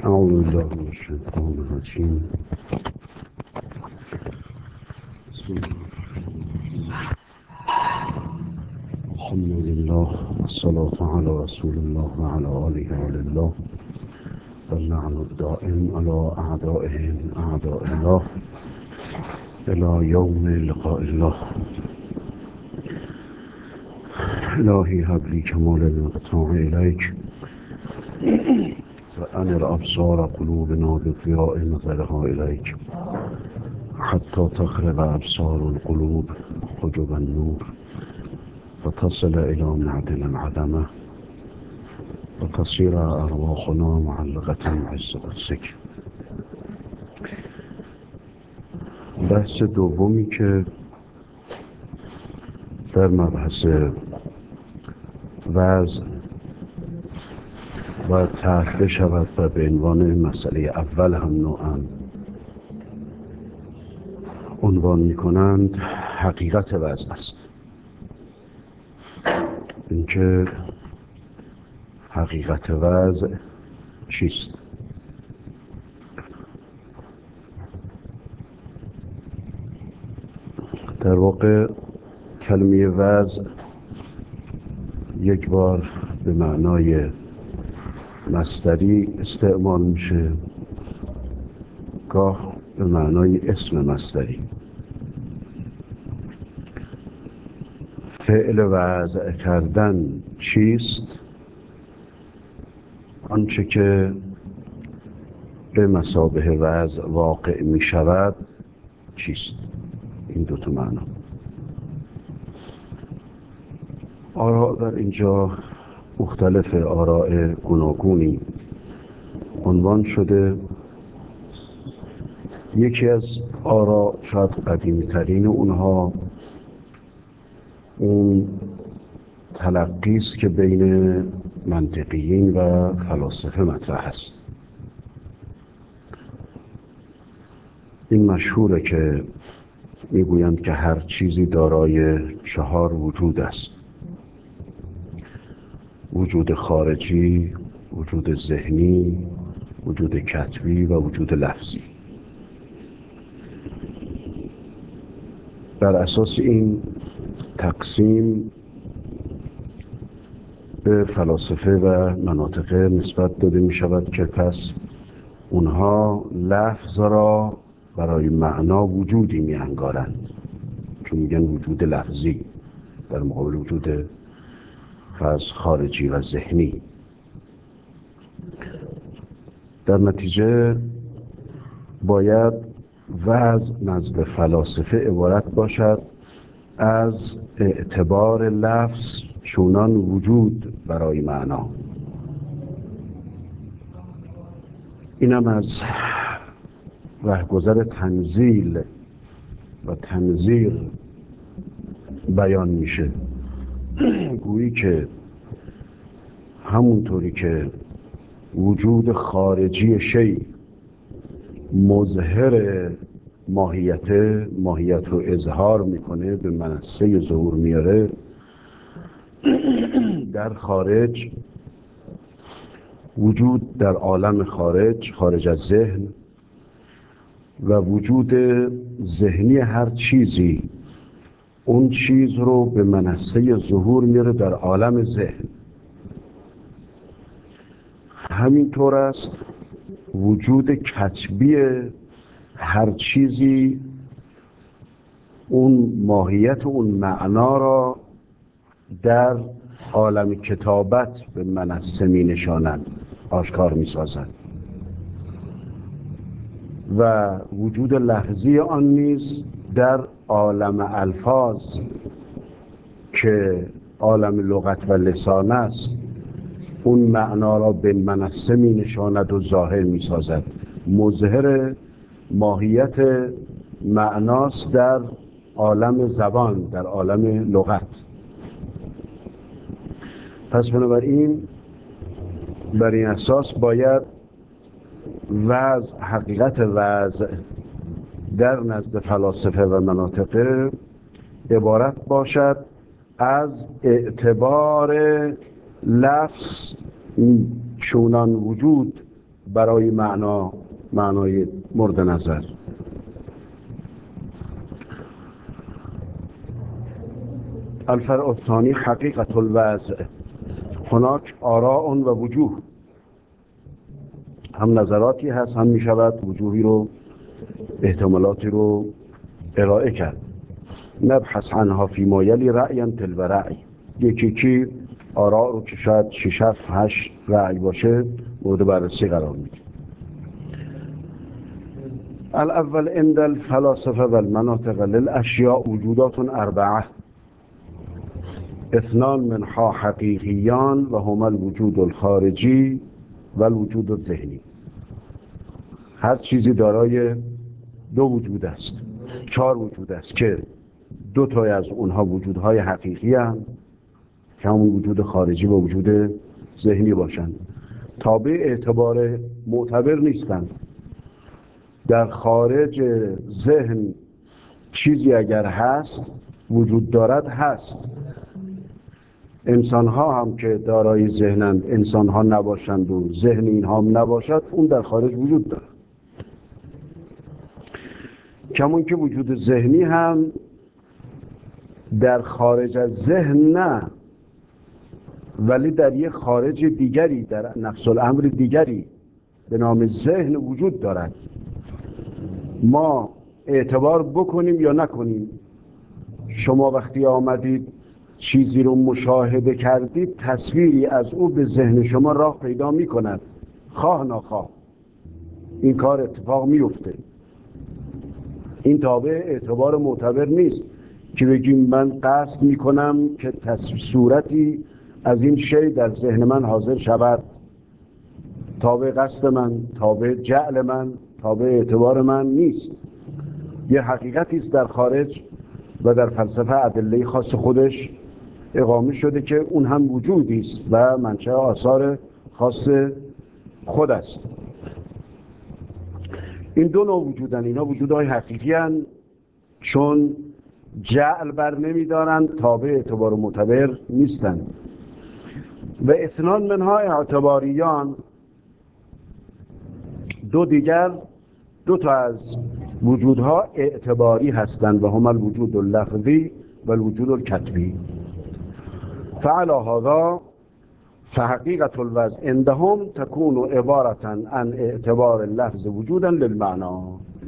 أعوذ بالله من الشيطان الرجيم. بسم الله الرحمن الرحيم. الحمد لله والصلاة على رسول الله وعلى آله ولله واللعن الدائم على أعدائهم أعداء الله إلى يوم لقاء الله. إلهي هب لي كمال الانقطاع إليك وأنر أبصار قلوبنا بضياء نظرها إليك حتى تخرق أبصار القلوب حجب النور وتصل إلى معدن العدمة وتصير أرواحنا معلقة بعز قدسك. بحث دومی که در مبحث وضع باید طرح بشود و به عنوان مسئله اول هم نوعاً عنوان می‌کنند حقیقت وضع است. اینکه حقیقت وضع چیست؟ در واقع کلمه وضع یک بار به معنای مصدری استعمال میشه، گاه به معنای اسم مصدری. فعل وضع کردن چیست؟ آنچه که به مثابه وضع واقع می شود چیست؟ این دو تا معنا. آراء در اینجا مختلف، آراء گوناگونی عنوان شده. یکی از آراء، شاید قدیمی ترین اونها، اون تلقی است که بین منطقیین و فلاسفه مطرح است. این مشهوره که میگویند که هر چیزی دارای 4 وجود است: وجود خارجی، وجود ذهنی، وجود کتبی و وجود لفظی. بر اساس این تقسیم به فلاسفه و مناطق نسبت داده می شود که پس اونها لفظ را برای معنا وجودی می انگارند، چون میگن وجود لفظی در مقابل وجود فرض خارجی و ذهنی. در نتیجه باید وضع نزد فلاسفه عبارت باشد از اعتبار لفظ چونان وجود برای معنا. اینم از رهگذر تنزیل و تنزیر بیان میشه. گویی که همونطوری که وجود خارجی شیء مظهر ماهیت رو اظهار میکنه، به منصه ظهور میاره، در خارج وجود در عالم خارج از ذهن و وجود ذهنی هر چیزی اون چیز رو به منصه ظهور میاره در عالم ذهن. همینطور است وجود کتبی هر چیزی اون ماهیت اون معنا را در عالم کتابت به منصه می نشانند، آشکار می سازند. و وجود لفظی آن نیز در عالم الفاظ که عالم لغت و لسان است اون معنا را به منصه می نشاند و ظاهر می سازد. مظهر ماهیت معناست در عالم زبان، در عالم لغت. پس بنابراین بر این اساس باید وضع، حقیقت وضع در نزد فلاسفه و مناطق عبارت باشد از اعتبار لفظ چونان وجود برای معنای مورد نظر. الفرع الثانی حقیقت الوضع. هناک آراء و وجوه، هم نظراتی هست، هم می شود وجوهی رو، احتمالاتی رو ارائه کرد. نبحث عنها فی ما یلی رأیا تلو رأی. یکی آراء رو که شاید 6 7 8 رأی باشه مورد بررسی قرار میده. الاول عند الفلاسفه و المناطق للاشیاء وجودات 4، 2 منها حقیقیان و هما الوجود الخارجی و الوجود الذهنی. هر چیزی دارای 2 وجود است، 4 وجود است که 2 تا از اونها وجودهای حقیقی هستند که همون وجود خارجی و وجود ذهنی باشند، تابع اعتبار معتبر نیستند. در خارج ذهن چیزی اگر هست، وجود دارد هست. انسان ها هم که دارای ذهنند، انسان ها نباشند و ذهن اینها هم نباشد، اون در خارج وجود دارد. کمون که وجود ذهنی هم در خارج از ذهن نه، ولی در یک خارج دیگری، در نفس الامر دیگری به نام ذهن وجود دارد. ما اعتبار بکنیم یا نکنیم، شما وقتی آمدید چیزی رو مشاهده کردید، تصویری از او به ذهن شما راه پیدا می کند، خواه ناخواه این کار اتفاق می افته. این تابع اعتبار معتبر نیست که بگیم من قصد می کنم که صورتی از این شی در ذهن من حاضر شود. تابع قصد من، تابع جعل من، تابع اعتبار من نیست. یه حقیقتی است در خارج و در فلسفه ادله خاص خودش اقامه شده که اون هم وجودی است و منشأ آثار خاص خود است. این 2 نوع وجودن، اینا وجودهای حقیقی هستند چون جعل بر نمیدارند، تابع اعتبار معتبر نیستند. و 2 منها اعتباریان، 2 دیگر، 2 تا از وجودها اعتباری هستند و هما الوجود اللفظی و الوجود الکتبی. فعلی هذا فحقیقت الوضع عندهم تكون عبارة عن اعتبار اللفظ وجودا للمعنى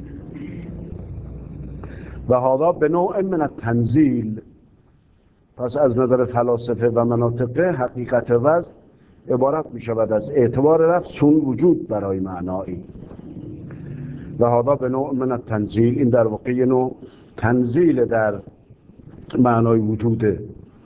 و هذا بنوع من التنزیل. پس از نظر فلاسفه و مناطقه حقیقت وضع عبارت می شود از اعتبار لفظ چون وجود برای معنایی. و هذا بنوع من التنزیل، این در واقع یه نوع تنزیل در معنای وجوده،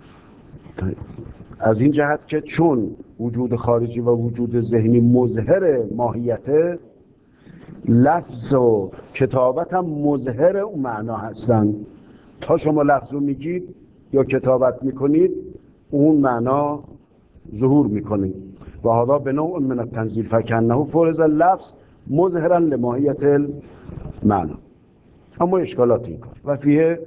از این جهت که چون وجود خارجی و وجود ذهنی مظهر ماهیت، لفظ و کتابت هم مظهر اون معنا هستند. تا شما لفظ رو میگید یا کتابت میکنید، اون معنا ظهور میکنه. و هذا بنوع من التنزیل فکنه فرض اللفظ مظهرا لماهیت المعنا. اما اشکالات این کار و فیه،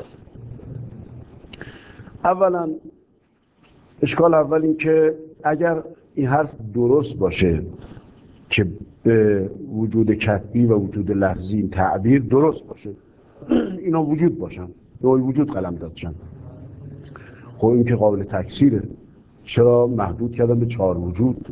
اولا اشکال اول این که اگر این حرف درست باشه که به وجود کتبی و وجود لفظی این تعبیر درست باشه، اینا وجود باشن، نوعی وجود قلم دادشن، خب این که قابل تکثیره. چرا محدود کردن به 4 وجود؟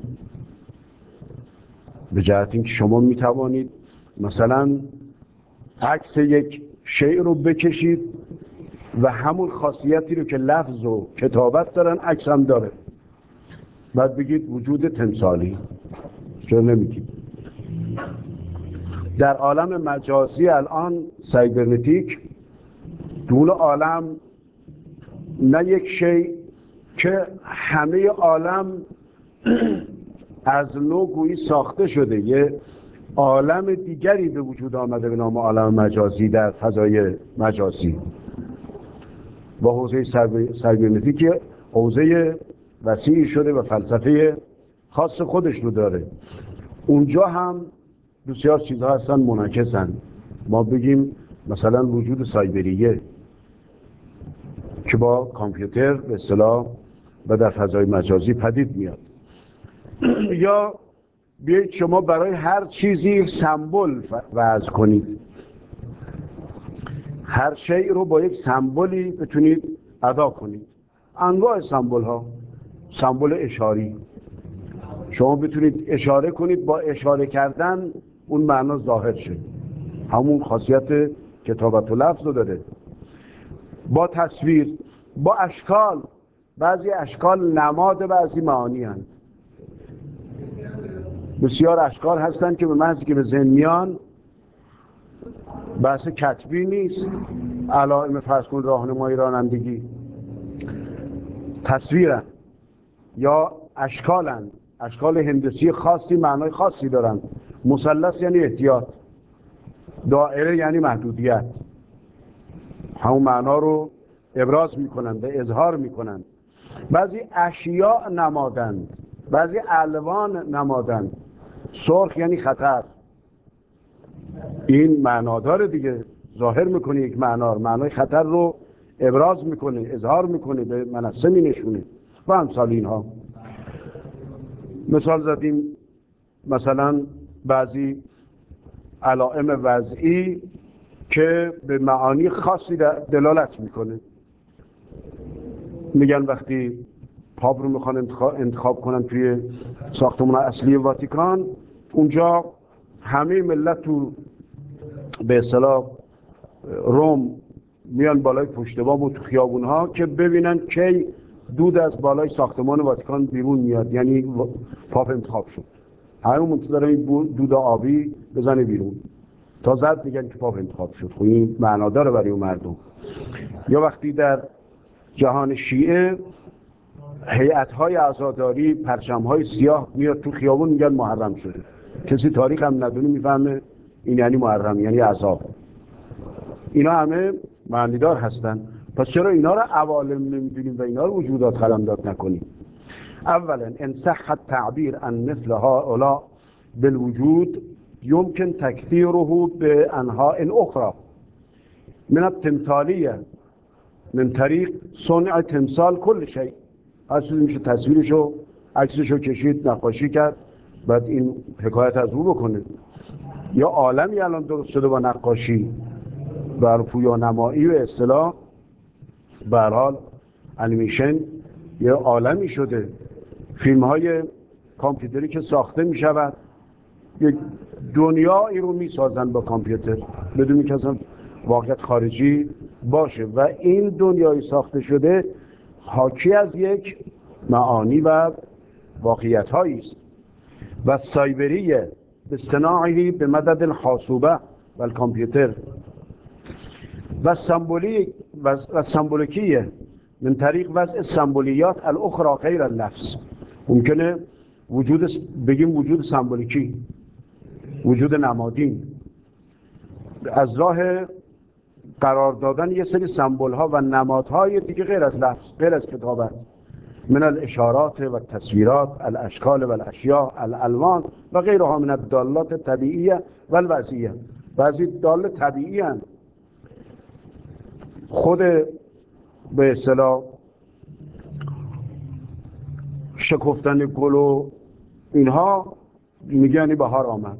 به جهت اینکه شما میتوانید مثلا عکس یک شیء رو بکشید و همون خاصیتی رو که لفظ و کتابت دارن عکس هم داره، بعد بگید وجود تمثالی. چرا نمیگید؟ در عالم مجازی الان سایبرنتیک، دون عالم نه یک شیء که همه عالم از نو گویی ساخته شده، یه عالم دیگری به وجود آمده به نام عالم مجازی در فضای مجازی. و حوزه سایبرنتیک حوزه وسیعی شده و فلسفه خاص خودش رو داره. اونجا هم بسیار چیزها هستن منعکسن. ما بگیم مثلا وجود سایبریه که با کامپیوتر به اصطلاح و در فضای مجازی پدید میاد، یا بیایید شما برای هر چیزی سمبل وضع کنید، هر شیء رو با یک سمبولی بتونید ادا کنید. انواع سمبل ها، سمبل اشاری، شما بتونید اشاره کنید، با اشاره کردن اون معنا ظاهر شه، همون خاصیت کتابت و لفظ رو داره. با تصویر، با اشکال، بعضی اشکال نماد بعضی معانی هستند. بسیار اشکال هستند که به محضی که به ذهن میان بحث کتبی نیست، علائم فرض کن راهنمای رانندگی، تصویرن یا اشکالن، اشکال هندسی خاصی معنای خاصی دارن. مثلث یعنی احتیاط، دائره یعنی محدودیت، همون معنا رو ابراز میکنن، به اظهار میکنن. بعضی اشیاء نمادند، بعضی الوان نمادند. سرخ یعنی خطر، این معنا داره دیگه، ظاهر میکنه یک معنا، معنای خطر رو ابراز میکنه، اظهار میکنه، به منصه مینشونه و امثال اینها. مثال زدیم مثلا بعضی علائم وضعی که به معانی خاصی دلالت میکنه. میگن وقتی پاپ رو میخوان انتخاب کنن توی ساختمان اصلی واتیکان، اونجا همه ملت تو به اصطلاح روم میان بالای پشت بام و تو خیابون ها که ببینن کی دود از بالای ساختمان واتیکان بیرون میاد، یعنی پاپ انتخاب شد. همه منتظر این دود آبی بزنه بیرون تا زد میگن که پاپ انتخاب شد. خب این معنا داره برای اون مردم. یا وقتی در جهان شیعه هیئت‌های عزاداری پرچم‌های سیاه میاد تو خیابون میگن محرم شده، کسی تاریخ هم ندونه میفهمه این یعنی محرم، یعنی عذاب. اینا همه معنیدار هستن. پس چرا اینا رو عوالم نمیدونیم و اینا رو وجودات قلمداد نکنیم؟ اولا ان صح التعبیر عن مثل هؤلاء بالوجود يمكن تكثيره بانواع اخرى من التمثاليه من طریق صنع تمثال کل شیء. هر چیزی میشه تصویرشو، عکسشو کشید، نقاشی کرد، بعد این حکایت از او بکنه. یا عالمی الان درست شده با نقاشی بر پویانمایی و اصطلاح، به هر حال انیمیشن یه عالمی شده. فیلم های کامپیوتری که ساخته می شود، یک دنیایی رو می سازن با کامپیوتر بدون که اصلا واقعیت خارجی باشه، و این دنیای ساخته شده حاکی از یک معانی و واقعیت هایی است. و سایبریه اصطناعی به مدد الحاسوبه و الکامپیوتر و سمبولیکیه من طریق وضع سمبولیات الاخرى غیر اللفظ. ممکنه بگیم وجود سمبولیکی، وجود نمادین، از راه قرار دادن یه سری سمبول ها و نمادهای دیگه غیر از لفظ، غیر از کتابت، من الاشارات و تصویرات الاشکال و الاشیاء الالوان و غیرها من الدالات طبیعیه و الوضعیه. بعضی دال طبیعی هستند، خود به اصطلاح شکفتن گل و اینها میگن بهار آمد.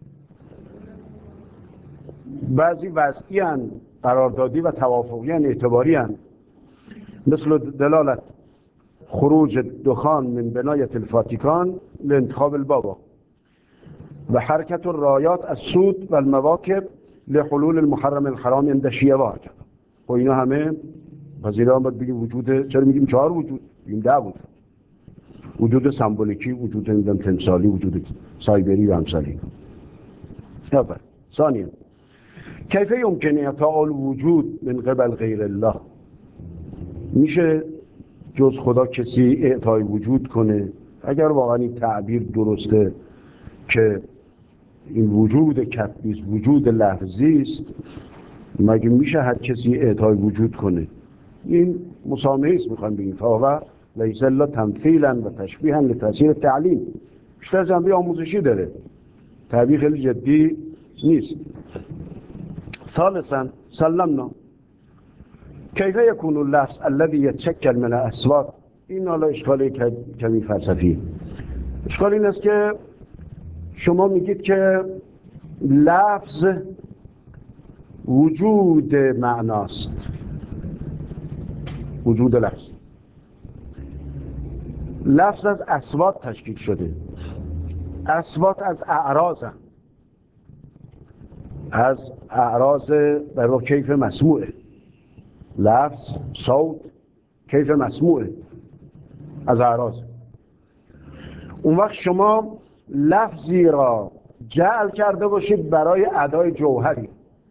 بعضی وضعی هستند، قراردادی و توافقی هستند، اعتباری هستند، مثل دلالت خروج دخان من بنایت الفاتیکان لانتخاب البابا و حرکت الرایات السود و المواکب لحلول المحرم الحرام عند الشیعه و هكذا. و اینا همه پذیرا باید بگیم وجود، چرا میگیم 4 وجود؟ میگیم 10 وجود. وجود سمبولیکی، وجود تمثالی، وجود سایبری و امثالی. اول. ثانیا کیف یمکن اعطاء الوجود من قبل غیر الله؟ میشه جز خدا کسی اعطای وجود کنه؟ اگر واقعا این تعبیر درسته که این وجود کتبی، وجود لفظی است، مگه میشه هر کسی اعطای وجود کنه؟ این مسامحه است، میخوام بگیم فهو لیس الا تمثیلا و تشبیها لتاثیر تعلیم. بیشتر جنبه آموزشی داره، تعبیر خیلی جدی نیست. ثالثا سلمنا کیف یکون اللفظ الذي يتشکل من الاصوات؟ این حالا اشکال کمی فلسفی. اشکال این است که شما میگید که لفظ وجود معناست، وجود لفظ از اصوات تشکیل شده. اصوات از اعراض هم. از اعراض برای کیف مسموعه. لفظ، صوت، کیف مسموعه، از اعراض. اون وقت شما لفظی را جعل کرده باشید برای ادای جوهری،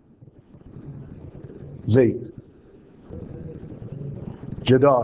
زید، جدار.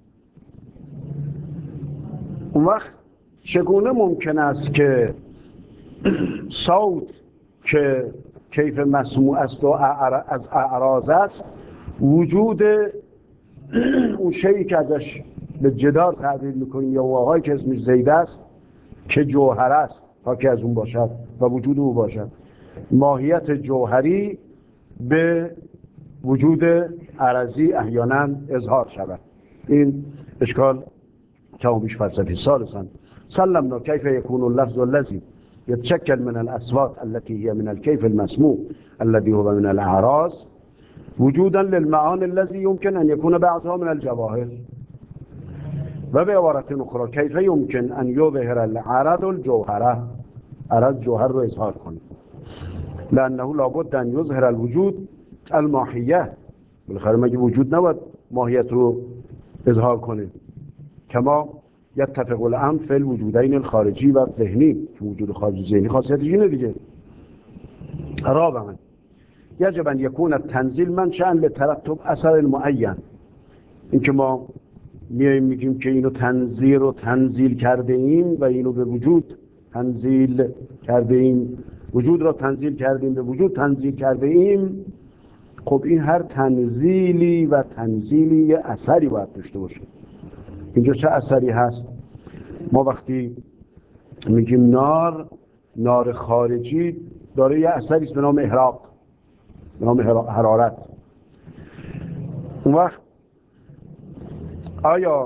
اون وقت چگونه ممکن است که صوت که کیف مسموع است و از اعراض است، وجود اون شیئی که ازش به جدار تعبیر میکنیم یا آقایی که اسمش زید است که جوهر است تا که از اون باشد و وجود او باشد، ماهیت جوهری به وجود عرضی احیانا اظهار شود. این اشکال کمابیش فلسفی ثالثا سلمنا كيف يكون اللفظ الذي يتشكل من الأصوات التي هي من الكيف المسموع الذي هو من الأعراض وجودا للمعاني الذي يمكن أن يكون بعضها من الجواهر. وبعبارة أخرى كيف يمكن أن يظهر العرض الجوهرة، عرض جوهر رو اظهار کنه، لأنه لابد أن يظهر الوجود الماهیه. بالاخره مگه وجود نباید ماهیت رو اظهار کنه؟ کما یتفق الامر فی الوجودین الخارجی و ذهنی، که وجود خارجی ذهنی خاصیتش اینه دیگه. رابعا یجب ان یکون التنزیل منشأ لترتب اثر معین. این که ما میگیم که اینو تنزیل رو تنزیل کرده ایم و اینو به وجود تنزیل کرده ایم، وجود را تنزیل کردیم به وجود تنزیل کرده ایم، خب این هر تنزیلی و تنزیلی یه اثری باید داشته باشه. اینجا چه اثری هست؟ ما وقتی میگیم نار خارجی داره یه اثری است به نام احراق، به نام حرارت. اون وقت آیا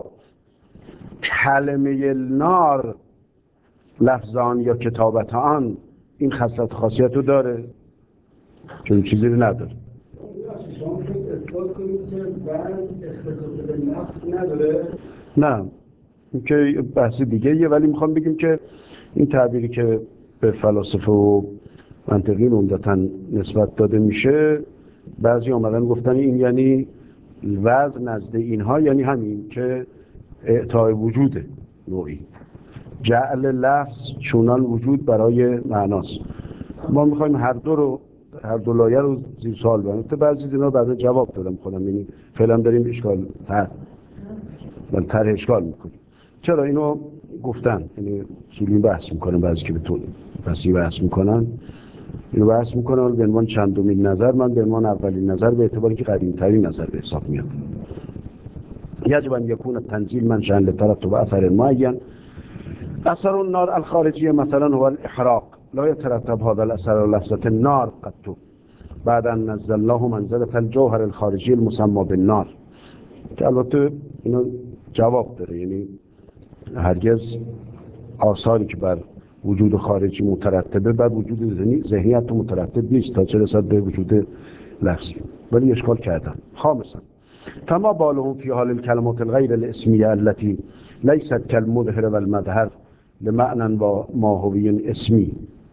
کلمه نار لفظان یا کتابت آن این خاصیت رو داره؟ چون چیزی رو نداره. شما خیلی اثبات کنید که بعض اختصاص به لفظ نداره؟ نه، این که بحث دیگه یه، ولی میخوام بگیم که این تعبیری که به فلاسفه و منطقین عمدتاً نسبت داده میشه، بعضی آمدن گفتن این یعنی وضع نزد اینها یعنی همین که اعطای وجود نوعی، جعل لفظ چونان وجود برای معناست. ما میخوایم هر دو لایه رو زیر سوال ببریم. تو بعضی از اینا بعدا جواب دادم خودم، یعنی فعلا داریم اشکال طرح اشکال میکنیم. چرا اینو گفتن؟ یعنی اصولی بحث میکنن، بعضی که به طور بحثی بحث میکنن اینو بحث میکنن به عنوان چندمین نظر، من به عنوان اولین نظر به اعتباری که قدیم ترین نظر به حساب میاد. یجب ان یکون التنزیل منشأ لترتب اثر معین. اثر النار الخارجی مثلا هو الاحراق، لا يترتب هذا الاثر على لفظة النار قط بعد ان نزلناه منزلة الجوهر الخارجي المسمى بالنار. که البته اینو جواب داره، یعنی هرگز آثاری که بر وجود خارجی مترتبه بر وجود ذهنیت مترتب نیست تا چه رسد به وجود لفظی. ولی اشکال کردن. خامسا فما بالهم في حال الكلمات الغير الاسمية التي ليست كالمظهر والمظهر لمعنى ماهوي اسمی.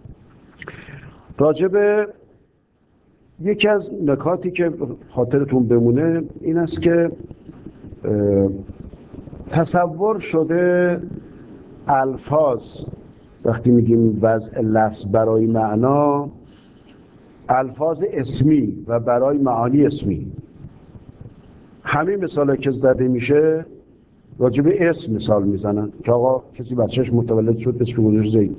راجب یکی از نکاتی که خاطرتون بمونه این است که تصور شده الفاظ، وقتی میگیم وضع لفظ برای معنا، الفاظ اسمی و برای معانی اسمی. همین مثالی که زده میشه راجب اسم مثال میزنن که آقا کسی بچهش متولد شد اسم گذاشت زید.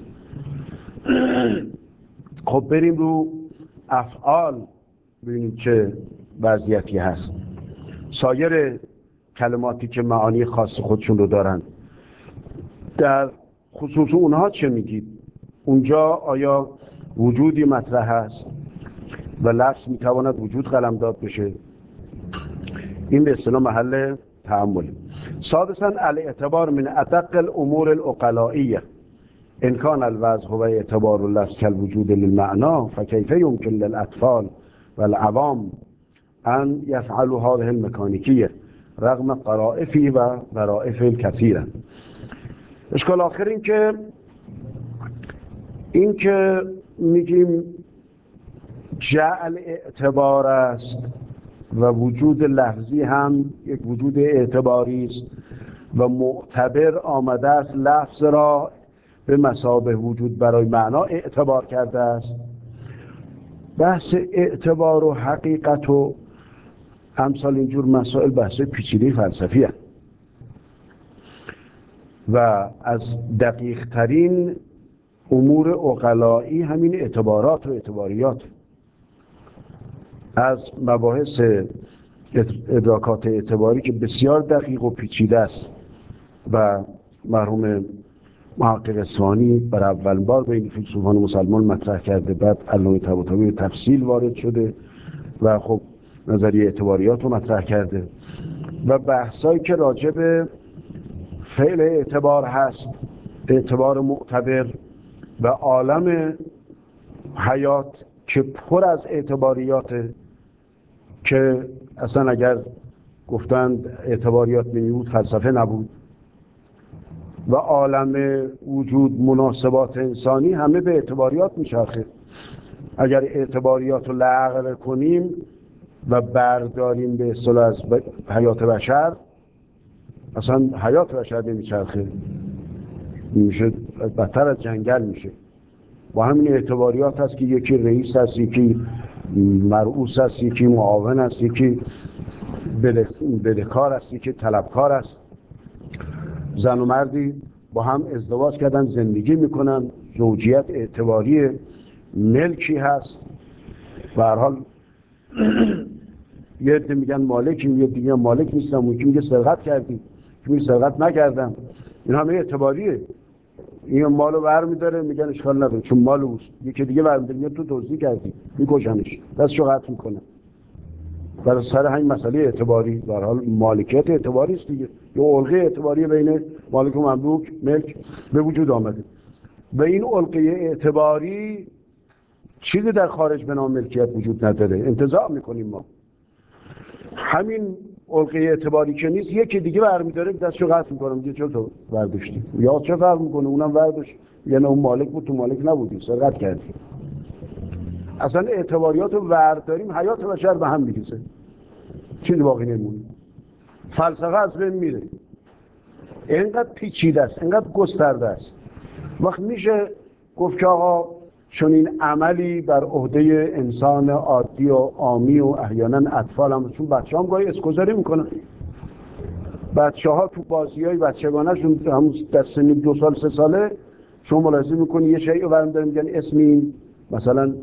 خب بریم رو افعال ببینیم چه وضعیتی هست. سایر کلماتی که معانی خاص خودشون رو دارن، در خصوص اونها چه میگید؟ اونجا آیا وجودی مطرح هست و لفظ میتواند وجود قلمداد بشه؟ این به اصطلاح محل تأمل. سادساً الاعتبار من ادق الامور العقلائیه ان کان الوضع و اعتبار اللفظ کالوجود للمعنی فکیف یمکن للاطفال والعوام ان یفعلوا هذه المکانیکیه رغم قرائفی و ظرائف کثیره. اشکال آخر این که میگیم جعل اعتبار است و وجود لفظی هم یک وجود اعتباری است و معتبر آمده است لفظ را به مثابه وجود برای معنا اعتبار کرده است. بحث اعتبار و حقیقت و امثال اینجور مسائل بحث پیچیده فلسفی هست و از دقیق ترین امور عقلایی همین اعتبارات و اعتباریات. از مباحث ادراکات اعتباری که بسیار دقیق و پیچیده است و مرحوم محقق اصفهانی بر اول بار بین فیلسوفان مسلمان مطرح کرده، بعد علامه طباطبایی به تفصیل وارد شده و خب نظریه اعتباریات رو مطرح کرده و بحثایی که راجع به فعل اعتبار هست، اعتبار معتبر و عالم حیات که پر از اعتباریات که اصلا اگر گفتند اعتباریات نمی بود فلسفه نبود و عالم وجود مناسبات انسانی همه به اعتباریات میچرخه. اگر اعتباریات رو لغو کنیم و برداریم به اصطلاح از حیات بشر، اصلا حیات بشر نمیچرخه، میشه بدتر از جنگل میشه. با همین اعتباریات هست که یکی رئیس هست، یکی مرئوس هست، یکی معاون هست، یکی بدهکار هست، یکی طلبکار است. زن و مردی با هم ازدواج کردن، زندگی میکنن، زوجیت اعتباری ملکی هست. به هر حال یه عده میگن مالکیم، یه دیگه مالک نیستم، اون یکی میگه سرقت کردیم، یکی میگه سرقت نکردم. این همه اعتباریه. این مالو برمی‌داره میگن اشکال نداره چون مال اوست، یکی دیگه برمی‌داره میگه تو دزدی کردی، میکشنش، دستشو قطع میکنن. برای سر همین مسئله اعتباری، به هر حال مالکیت اعتباری است دیگه، یه علقه اعتباری بین مالک و مملوک ملک به وجود آمده و این علقه اعتباری چیزی در خارج به نام ملکیت وجود نداره. انتزاع میکنیم ما. همین علقه اعتباری که نیست یکی دیگه برمی‌داره دستشو قطع میکنه، میگه چرا تو برداشتی؟ یا چه فرق میکنه اونم برداشت، یعنی اون مالک بود تو مالک نبودی، سرقت کردی. اصلا اعتباریات رو ورداریم حیات بشر به هم میریزه، چیزی باقی نمونه. فلسفه از بین میره. اینقدر پیچیده است، اینقدر گسترده است. وقت میشه گفت که آقا چون این عملی بر عهده انسان عادی و عامی و احیانا اطفال هم، چون بچه هم گاهی اسکوزاری میکنن، بچه ها تو بازی های بچگانه‌شون همون در سن 2 سال 3 ساله شما ملاحظه میکنی یه شیء رو برمی‌دارن میگن اسم این مثلا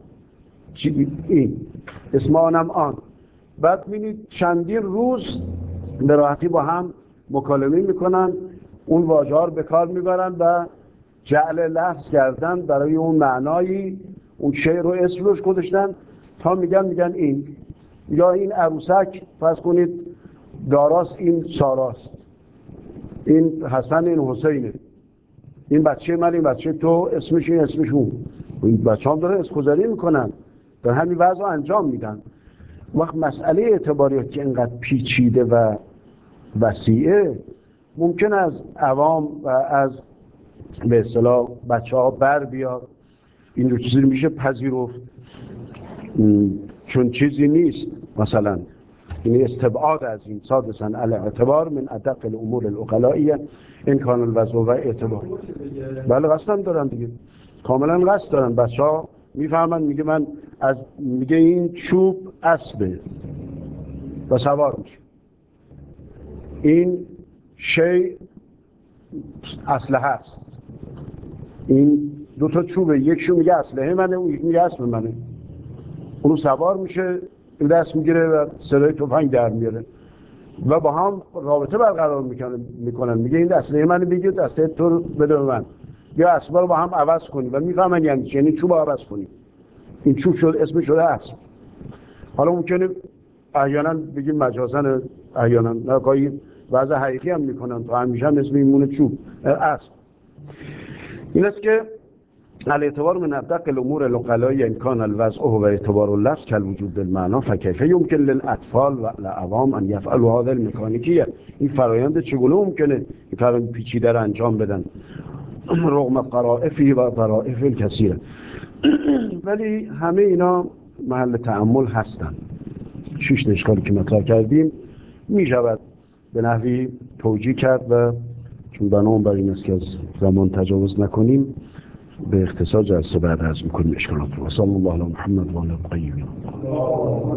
این اسم آنم آن، بعد می‌بینید چندین روز به راحتی با هم مکالمه میکنن، اون واژه‌ها رو به کار میبرن و جعل لفظ کردن برای اون معنایی اون شیء رو اسم روش گذاشتن تا میگن این، یا این عروسک فرض کنید داراست، این ساراست، این حسن، این حسینه، این بچه من، این بچه تو، اسمش این، اسمش اون. این بچه هم داره اسکوزاری میکنن، در همین وضع رو انجام میدن. وقت مسئله اعتباریات که اینقدر پیچیده و وسیعه ممکن از عوام و از به اصطلاح بچه ها بر بیاد. این رو چیزی میشه پذیرفت چون چیزی نیست. مثلا این استبعاد از این سادساً الاعتبار من ادق الامور العقلائیه این کان الوضع و اعتبار. بله قصد دارن دیگه، کاملا قصد دارن. بچه ها میفهمن، میگه این چوب اسبه و سوار میشه، این شی اسلحه هست، این 2 تا چوبه، یکشون میگه اسلحه منه، اون یکی میگه اسب منه، اونو سوار میشه، این دست میگیره و صدای تفنگ در میاره و با هم رابطه برقرار میکنن. میگه این اسلحه منه، میگه اسلحه تو رو بده به من، یا اسبا رو با هم عوض کنی و میفهمن یعنی چوب عوض کنی، این چوب شد اسم شده اسب. حالا ممکنه احیانا بگیم مجازن، احیانا نگاهی وضع حقیقی هم میکنن تا همیشه هم اسم میمونه چوب اسب. این است که الاعتبار من ادق الامور العقلاء ان کان الوضع و اعتبار اللفظ کالوجود بالمعنا فکیف یمکن للاطفال و العوام ان یفعلوا هذا المکانیکیه. این فرایند چگونه ممکنه این فرایند پیچیده را انجام بدن رغم قرائفی و ظرائف کثیره. ولی همه اینا محل تأمل هستند. 6 اشکالی که مطرح کردیم می شود به نحوی توجیه کرد و چون بنامون بر این است که از زمان تجاوز نکنیم به اختصار جلسه بعد عرض می‌کنیم اشکالات رو. صلی الله علی محمد و آله الطاهرین.